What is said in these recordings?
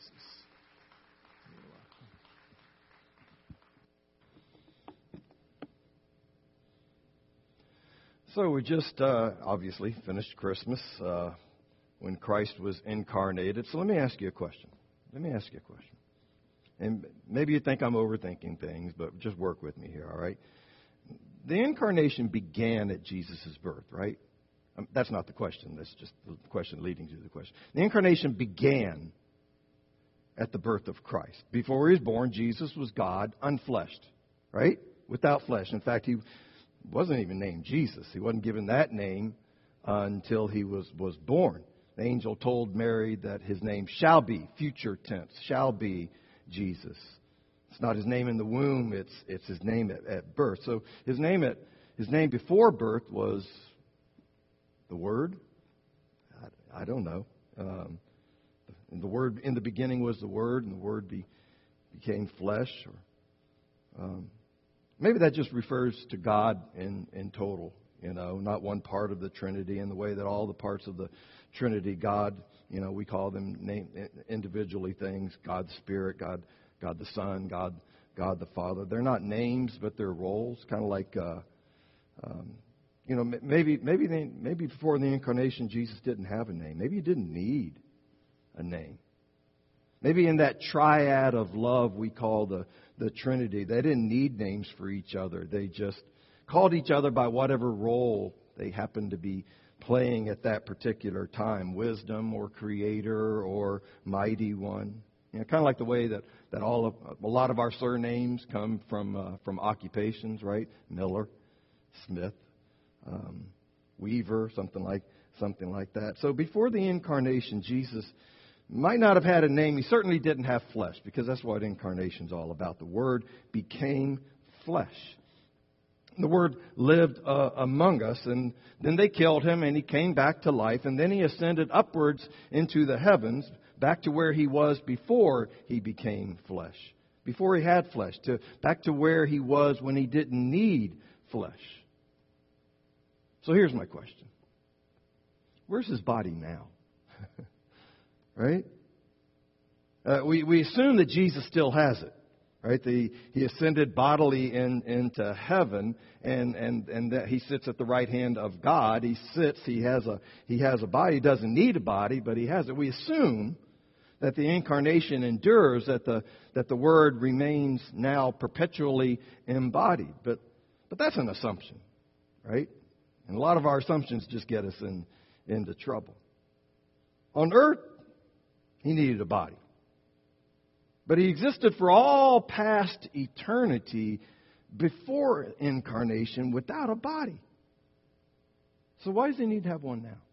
Jesus. So we just obviously finished Christmas when Christ was incarnated. So let me ask you a question. And maybe you think I'm overthinking things, but just work with me here, all right? The incarnation began at Jesus' birth, right? That's not the question. That's just the question leading to the question. The incarnation began at the birth of Christ. Before he was born, Jesus was God, unfleshed, right? Without flesh. In fact, he wasn't even named Jesus. He wasn't given that name until he was born. The angel told Mary that his name shall be, future tense, shall be Jesus. It's not his name in the womb, it's his name at birth. So his name before birth was the Word. I don't know. And the Word in the beginning was the Word, and the Word became flesh. Or maybe that just refers to God in total, not one part of the Trinity, in the way that all the parts of the Trinity, God, we call them individually things. God the Spirit, God the Son, God the Father. They're not names, but they're roles. Kind of like, maybe before the incarnation, Jesus didn't have a name. Maybe he didn't need a name. Maybe in that triad of love we call the Trinity, they didn't need names for each other. They just called each other by whatever role they happened to be playing at that particular time. Wisdom or Creator or Mighty One. Kind of like the way that a lot of our surnames come from occupations, right? Miller, Smith, Weaver, something like that. So before the incarnation, Jesus might not have had a name. He certainly didn't have flesh, because that's what incarnation's all about. The Word became flesh. The Word lived among us, and then they killed him, and he came back to life, and then he ascended upwards into the heavens, back to where he was before he became flesh, before he had flesh, back to where he was when he didn't need flesh. So here's my question. Where's his body now? Right? We assume that Jesus still has it. Right? He ascended bodily into heaven, and that he sits at the right hand of God. He has a body. He doesn't need a body, but he has it. We assume that the incarnation endures, that the Word remains now perpetually embodied. But that's an assumption, right? And a lot of our assumptions just get us into trouble. On earth, he needed a body. But he existed for all past eternity before incarnation without a body. So why does he need to have one now?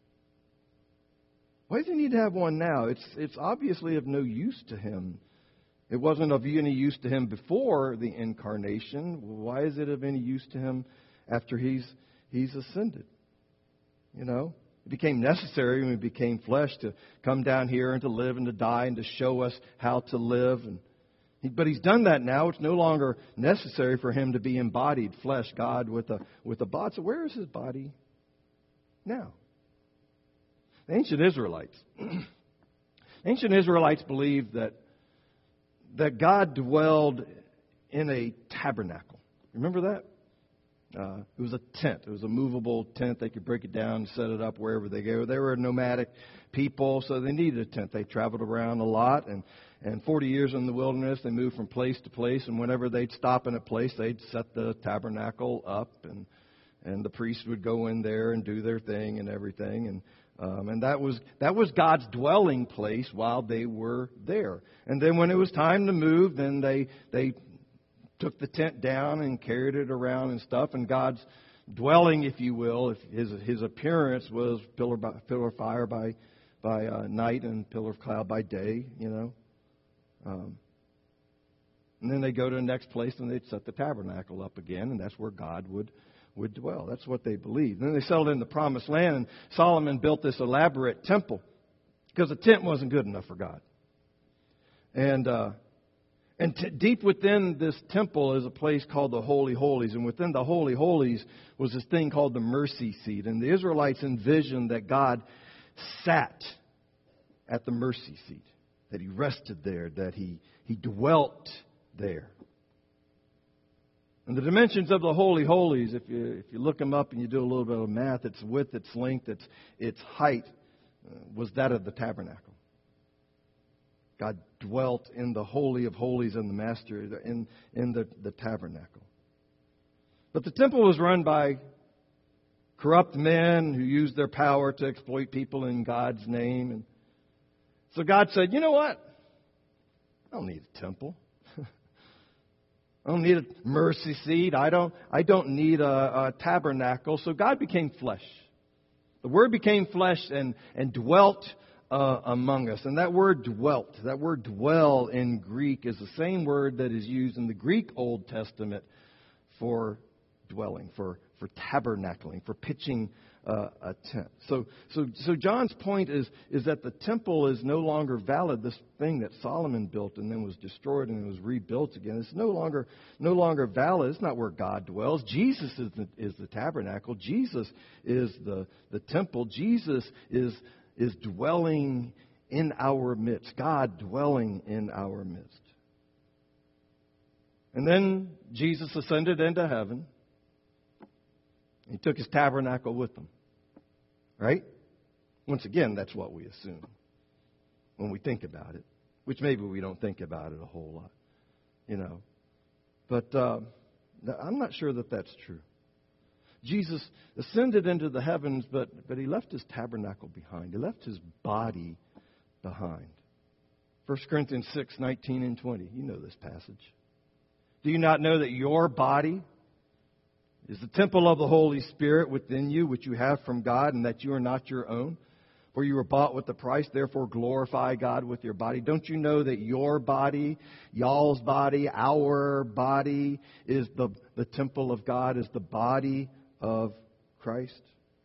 Why does he need to have one now? It's obviously of no use to him. It wasn't of any use to him before the incarnation. Why is it of any use to him after he's ascended? It became necessary when he became flesh to come down here and to live and to die and to show us how to live. But he's done that now. It's no longer necessary for him to be embodied flesh, God with a body. So where is his body now? The ancient Israelites believed that God dwelled in a tabernacle. Remember that? It was a tent. It was a movable tent. They could break it down and set it up wherever they go. They were a nomadic people, so they needed a tent. They traveled around a lot, and 40 years in the wilderness, they moved from place to place, and whenever they'd stop in a place, they'd set the tabernacle up, and the priests would go in there and do their thing and everything, and that was God's dwelling place while they were there. And then when it was time to move, then they took the tent down and carried it around and stuff. And God's dwelling, if you will, if his appearance was pillar of fire by night and pillar of cloud by day, And then they go to the next place and they'd set the tabernacle up again, and that's where God would dwell. That's what they believed. And then they settled in the Promised Land, and Solomon built this elaborate temple because a tent wasn't good enough for God. And deep within this temple is a place called the Holy Holies. And within the Holy Holies was this thing called the mercy seat. And the Israelites envisioned that God sat at the mercy seat. that He rested there, that He dwelt there. And the dimensions of the Holy Holies, if you look them up and you do a little bit of math, its width, its length, its height, was that of the tabernacle. God dwelt in the Holy of Holies and the Master in the tabernacle. But the temple was run by corrupt men who used their power to exploit people in God's name. And so God said, you know what? I don't need a temple. I don't need a mercy seat. I don't need a tabernacle. So God became flesh. The Word became flesh and dwelt among us. And that word dwelt, that word dwell in Greek is the same word that is used in the Greek Old Testament for dwelling, for tabernacling, for pitching a tent. So John's point is that the temple is no longer valid. This thing that Solomon built and then was destroyed and was rebuilt again, it's no longer valid. It's not where God dwells. Jesus is the tabernacle. Jesus is the temple. Jesus is dwelling in our midst. God dwelling in our midst. And then Jesus ascended into heaven. He took His tabernacle with Him. Right? Once again, that's what we assume when we think about it, which maybe we don't think about it a whole lot, you know. But I'm not sure that that's true. Jesus ascended into the heavens, but He left His tabernacle behind. He left His body behind. 1 Corinthians 6:19 and 20. You know this passage. Do you not know that your body is the temple of the Holy Spirit within you, which you have from God, and that you are not your own? For you were bought with a price, therefore glorify God with your body. Don't you know that your body, y'all's body, our body, is the temple of God, is the body of Christ?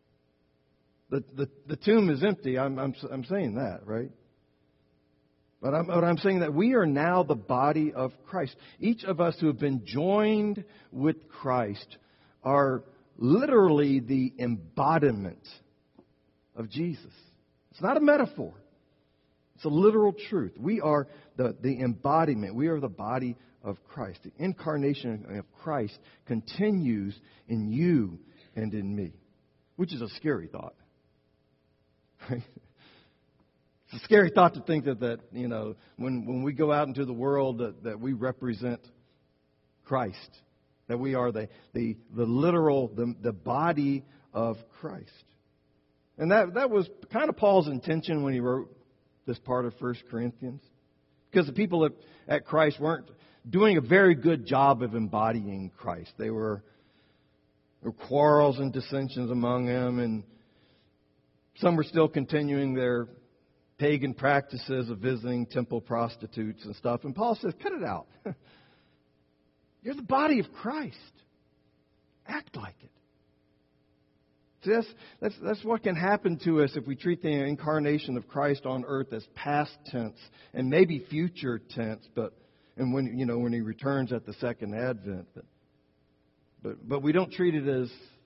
The tomb is empty. I'm saying that, right? But I'm saying that we are now the body of Christ. Each of us who have been joined with Christ are literally the embodiment of Jesus. It's not a metaphor. It's a literal truth. We are the embodiment. We are the body of Christ. The incarnation of Christ continues in you and in me, which is a scary thought. Right? It's a scary thought to think that you know, when we go out into the world that we represent Christ. That we are the literal, the body of Christ. And that was kind of Paul's intention when he wrote this part of 1 Corinthians. Because the people at Christ weren't doing a very good job of embodying Christ. There were quarrels and dissensions among them, and some were still continuing their pagan practices of visiting temple prostitutes and stuff. And Paul says, cut it out. You're the body of Christ. Act like it. See, that's what can happen to us if we treat the incarnation of Christ on earth as past tense and maybe future tense, and when He returns at the second advent. But we don't treat it as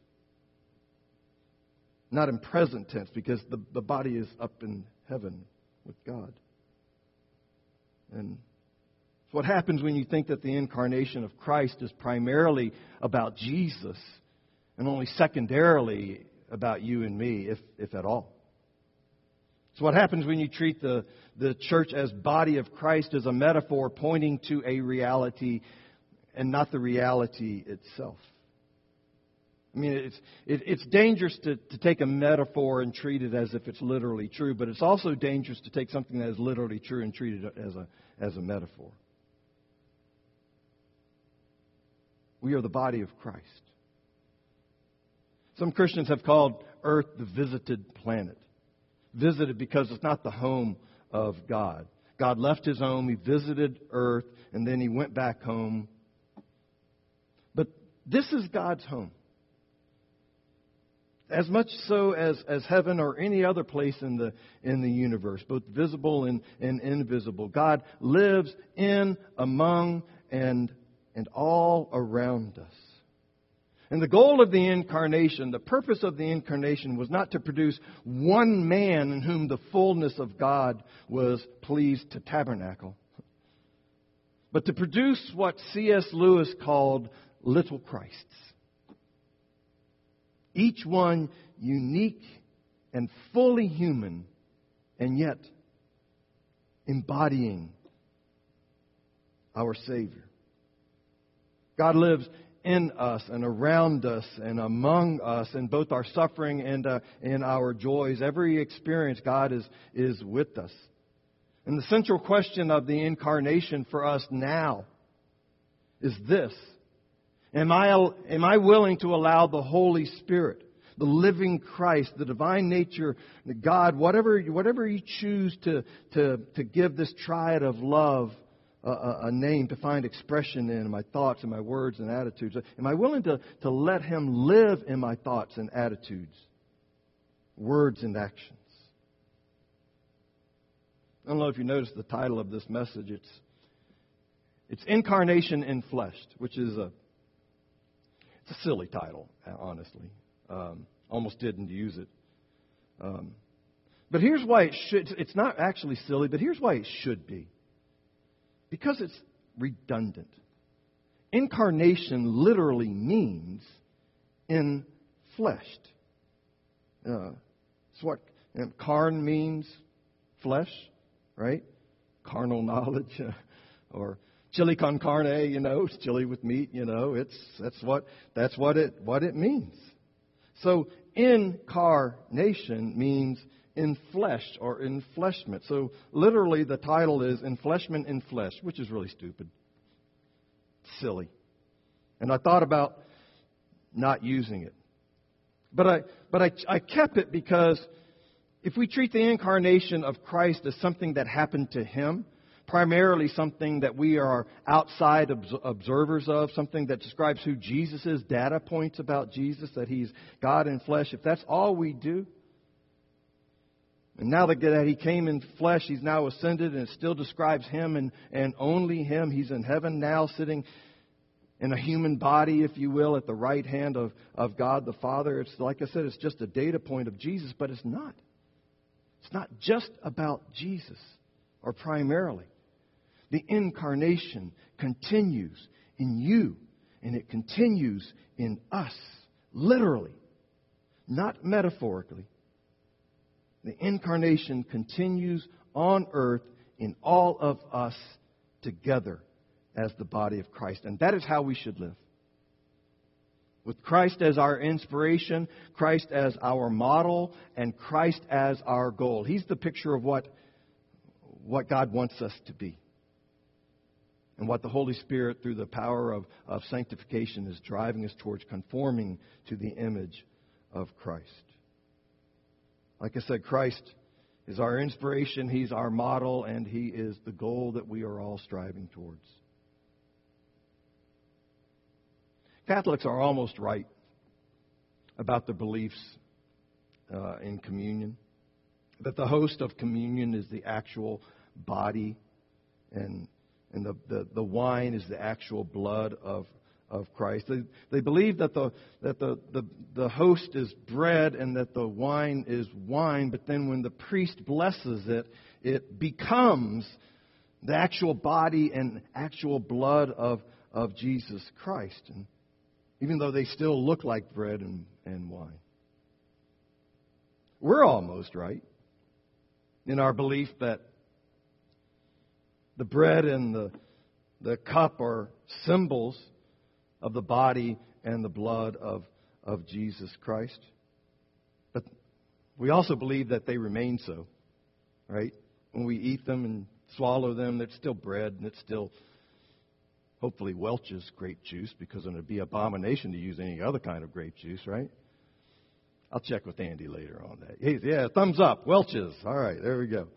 not in present tense because the body is up in heaven with God. And what happens when you think that the incarnation of Christ is primarily about Jesus and only secondarily about you and me, if at all. It's what happens when you treat the church as body of Christ as a metaphor pointing to a reality and not the reality itself. I mean, it's dangerous to take a metaphor and treat it as if it's literally true, but it's also dangerous to take something that is literally true and treat it as a metaphor. We are the body of Christ. Some Christians have called Earth the visited planet. Visited because it's not the home of God. God left His home, He visited Earth, and then He went back home. But this is God's home. As much so as heaven or any other place in the universe, both visible and invisible. God lives in, among, and all around us. And the goal of the incarnation, the purpose of the incarnation, was not to produce one man in whom the fullness of God was pleased to tabernacle, but to produce what C.S. Lewis called little Christs. Each one unique and fully human, and yet embodying our Savior. God lives in us and around us and among us in both our suffering and in our joys. Every experience, God is with us. And the central question of the incarnation for us now is this: Am I willing to allow the Holy Spirit, the living Christ, the divine nature, the God, whatever you choose to give this triad of love a name, to find expression in my thoughts and my words and attitudes? Am I willing to let Him live in my thoughts and attitudes, words and actions? I don't know if you noticed the title of this message. It's Incarnation in Flesh, which is it's a silly title, honestly. Almost didn't use it. But here's why it should. It's not actually silly, but here's why it should be. Because it's redundant. Incarnation literally means in fleshed. It's what carn means, flesh, right? Carnal knowledge, or chili con carne, it's chili with meat, that's what it means. So incarnation means in flesh or enfleshment. So literally the title is Enfleshment in Flesh, which is really stupid. Silly. And I thought about not using it. But I kept it because if we treat the incarnation of Christ as something that happened to Him, primarily something that we are outside observers of, something that describes who Jesus is, data points about Jesus, that He's God in flesh, if that's all we do, and now that He came in flesh, He's now ascended, and it still describes Him and only Him. He's in heaven now, sitting in a human body, if you will, at the right hand of God the Father. It's like I said, it's just a data point of Jesus, but it's not. It's not just about Jesus, or primarily. The incarnation continues in you, and it continues in us, literally, not metaphorically. The incarnation continues on earth in all of us together as the body of Christ. And that is how we should live. With Christ as our inspiration, Christ as our model, and Christ as our goal. He's the picture of what God wants us to be. And what the Holy Spirit, through the power of sanctification, is driving us towards conforming to the image of Christ. Like I said, Christ is our inspiration, He's our model, and He is the goal that we are all striving towards. Catholics are almost right about their beliefs in communion. That the host of communion is the actual body, and the wine is the actual blood of Christ. They believe that the host is bread and that the wine is wine, but then when the priest blesses it, it becomes the actual body and actual blood of Jesus Christ. And even though they still look like bread and wine. We're almost right in our belief that the bread and the cup are symbols of the body and the blood of Jesus Christ. But we also believe that they remain so, right? When we eat them and swallow them, it's still bread and it's still hopefully Welch's grape juice, because it would be abomination to use any other kind of grape juice, right? I'll check with Andy later on that. Yeah, thumbs up, Welch's. All right, there we go.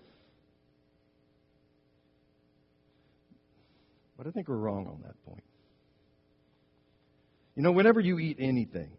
But I think we're wrong on that point. Whenever you eat anything,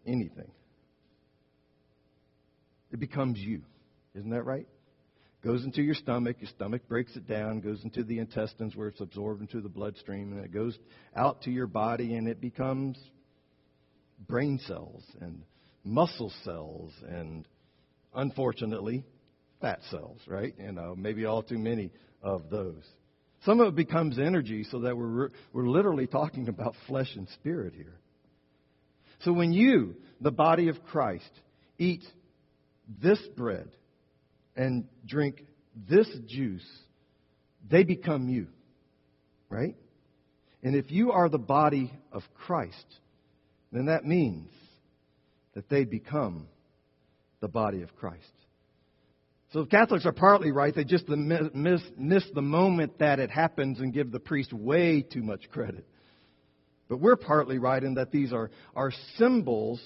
it becomes you. Isn't that right? Goes into your stomach breaks it down, goes into the intestines where it's absorbed into the bloodstream, and it goes out to your body and it becomes brain cells and muscle cells and, unfortunately, fat cells, right? Maybe all too many of those. Some of it becomes energy, so that we're literally talking about flesh and spirit here. So when you, the body of Christ, eat this bread and drink this juice, they become you, right? And if you are the body of Christ, then that means that they become the body of Christ. So Catholics are partly right. They just miss the moment that it happens and give the priest way too much credit. But we're partly right in that these are symbols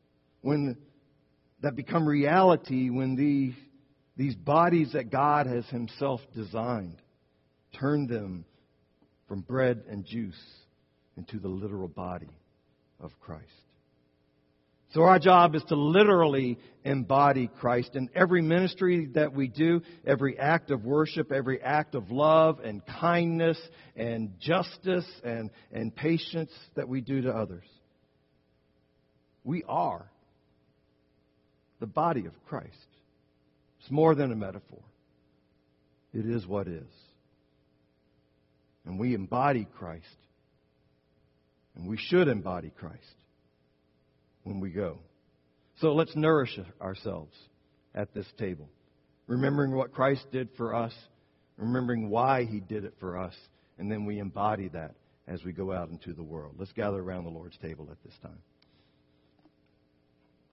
that become reality when these bodies that God has Himself designed turn them from bread and juice into the literal body of Christ. So our job is to literally embody Christ in every ministry that we do, every act of worship, every act of love and kindness and justice and patience that we do to others. We are the body of Christ. It's more than a metaphor. It is what is. And we embody Christ. And we should embody Christ when we go. So let's nourish ourselves at this table, remembering what Christ did for us, remembering why He did it for us, and then we embody that as we go out into the world. Let's gather around the Lord's table at this time.